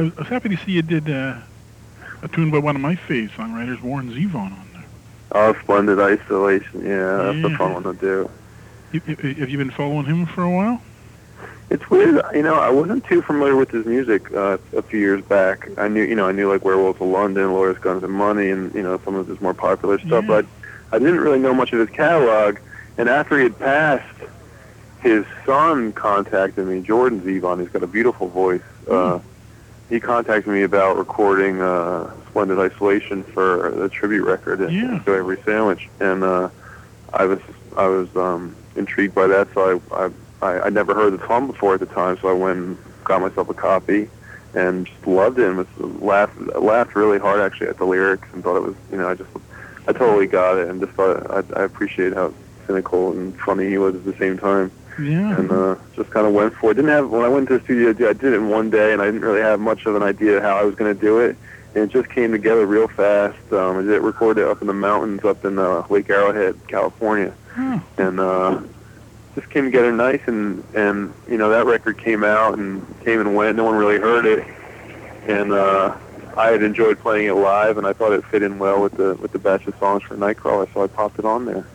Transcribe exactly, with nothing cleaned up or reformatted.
I was, I was happy to see you did uh, a tune by one of my fave songwriters, Warren Zevon, on there. Oh, Splendid Isolation. Yeah, that's a Yeah. fun one to do. You, you, have you been following him for a while? It's weird, you know. I wasn't too familiar with his music uh, a few years back. I knew, you know, I knew like Werewolves of London, Lawyers, Guns and Money, and you know some of his more popular stuff. Yeah. But I didn't really know much of his catalog. And after he had passed, his son contacted me, Jordan Zevon. He's got a beautiful voice. Uh, he contacted me about recording uh, Splendid Isolation for the tribute record in Yeah. Enjoy Every Sandwich, and uh, I was I was um, intrigued by that. So I, I I I never heard the song before at the time, so I went and got myself a copy and just loved it. And was laughed laughed really hard actually at the lyrics and thought it was, you know, I just I totally got it and just thought I, I appreciate how cynical and funny he was at the same time. Yeah. And uh, just kind of went for it. Didn't have when I went to the studio, I did it in one day, and I didn't really have much of an idea how I was going to do it. And it just came together real fast. Um, I did it, recorded it up in the mountains, up in uh, Lake Arrowhead, California, Oh. and uh, just came together nice. And and you know that record came out and came and went. No one really heard it, and uh, I had enjoyed playing it live, and I thought it fit in well with the with the batch of songs for Nightcrawler, so I popped it on there.